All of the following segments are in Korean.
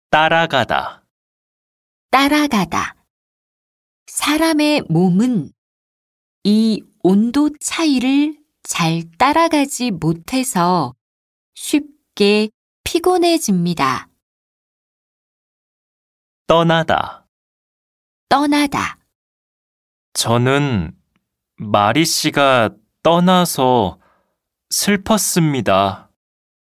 따라가다, 따라가다. 사람의 몸은 이 온도 차이를 잘 따라가지 못해서 쉽게 피곤해집니다. 떠나다. 떠나다. 저는 마리 씨가 떠나서 슬펐습니다.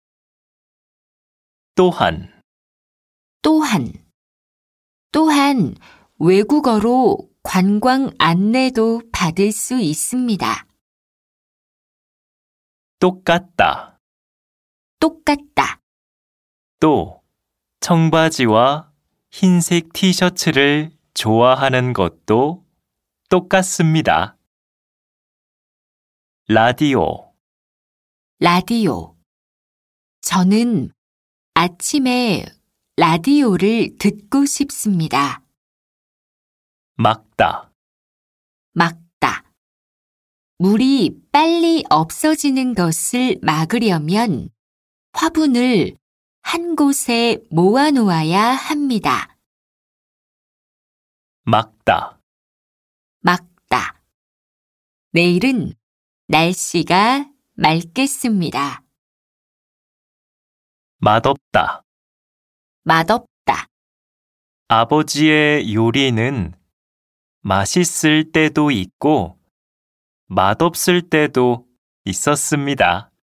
또한, 또한. 또한 외국어로 관광 안내도 받을 수 있습니다. 똑같다. 똑같다. 또, 청바지와 흰색 티셔츠를 좋아하는 것도 똑같습니다. 라디오, 라디오. 저는 아침에 라디오를 듣고 싶습니다. 막다, 막다. 물이 빨리 없어지는 것을 막으려면 화분을 한 곳에 모아놓아야 합니다. 막다, 막다. 내일은 날씨가 맑겠습니다. 맛없다. 맛없다. 아버지의 요리는 맛있을 때도 있고 맛없을 때도 있었습니다.